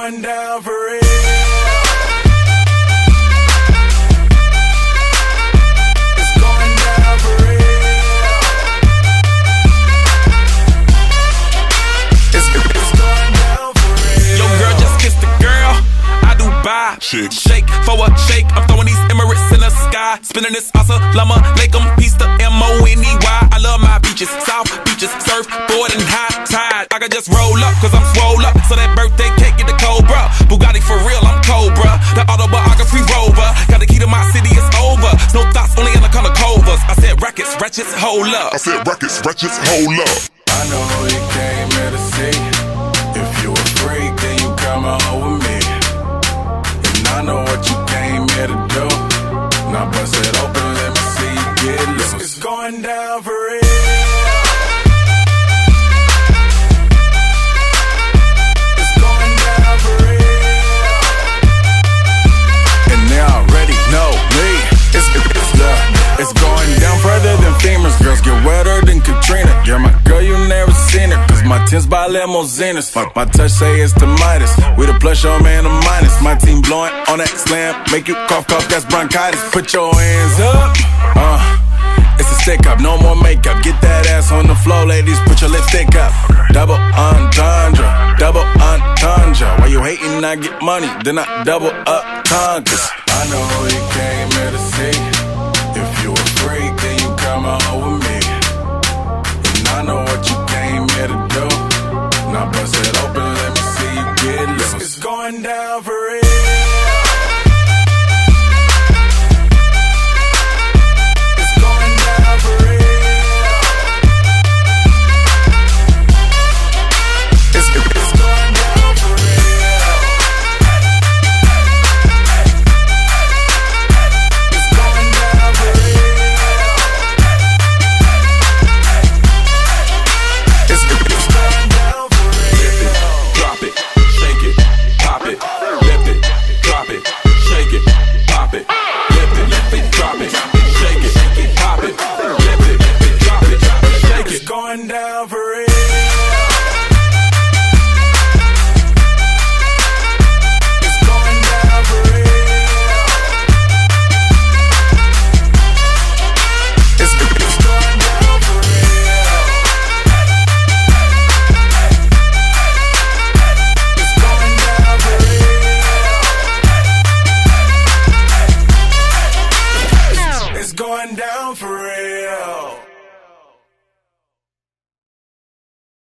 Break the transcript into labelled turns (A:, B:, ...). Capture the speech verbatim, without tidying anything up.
A: going down for real.
B: Shake. Shake for a shake. I'm throwing these Emirates in the sky. Spinning this Assalamu alaikum. Peace to M O N E Y. I love my beaches, South beaches, surfboard and high tide. I can just roll up, cause I'm swole up. So that birthday cake get the Cobra. Bugatti for real, I'm Cobra. The autobiography rover. Got the key to my city, it's over. No thoughts, only in the color covers. I said rackets, wretches, hold up.
C: I said rackets, wretches, hold up.
A: I know you came here to see. If you a freak, then you come on with me. I know what you came here to do. Now bust it open, let me see you get loose. It's going down for real. It's going down for real. And they already know me. It's, it's, uh, it's going down further than femurs. Girls get wetter than Katrina. You're my girl, you never seen her. Cause my tins by limousines. My, my touch say it's the Midas. We the plus, your man, the minus. My team blowing on that slam. Make you cough, cough, that's bronchitis. Put your hands up. Uh, it's a stick up, no more makeup. Get that ass on the floor, ladies. Put your lipstick up. Double entendre, double entendre. While you hating, I get money. Then I double up conquers. I know you came here to see. If you a freak, then you come on with me. And I know what you came here to do. Now bust it open, let me see you get loose. It's going down for real. It's going down for real. It's, it's going down for real. It's going down for real. It's, it's going down for real.
B: Drop it, shake it, pop it, lift it, drop it, shake it, pop it, lift it, lift it, drop it, shake it, pop it, lift it, drop it, shake it.
A: It's going down for real. It's going down for real. It's, it's going down for real. It's going down for real. It's going down for real.